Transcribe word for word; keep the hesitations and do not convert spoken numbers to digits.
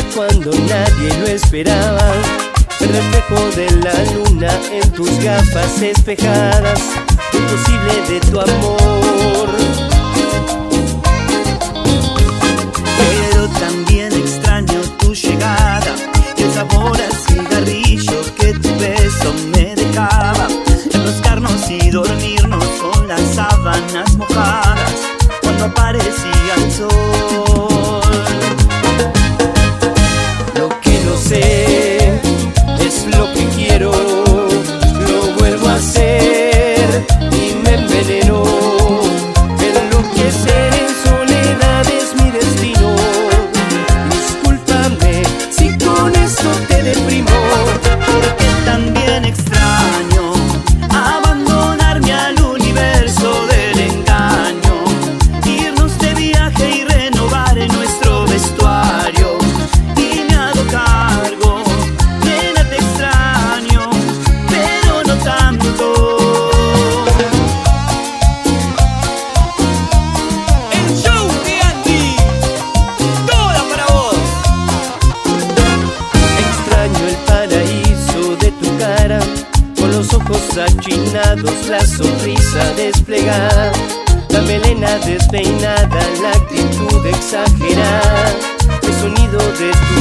cuando nadie lo esperaba. El reflejo de la luna en tus gafas espejadas, lo imposible de tu amor. Pero también extraño tu llegada y el sabor al cigarrillo que tu beso me dejaba. Enroscarnos y dormirnos con las sábanas mojadas cuando aparecía el sol. Lo que no sé es lo que quiero, lo vuelvo a hacer y me enveneno. Enloquecer en soledad es mi destino. Discúlpame si con eso te deprimo. Porque también extraño abandonarme al universo del engaño, irnos de viaje y renovar en nuestro vestuario. Y me hago cargo, nena, te extraño, pero no tanto. El show de Andy, toda para vos. Extraño el paraíso de tu cara, con los ojos achinados, la sonrisa desplegada, la melena despeinada, la actitud exagerada, el sonido de tu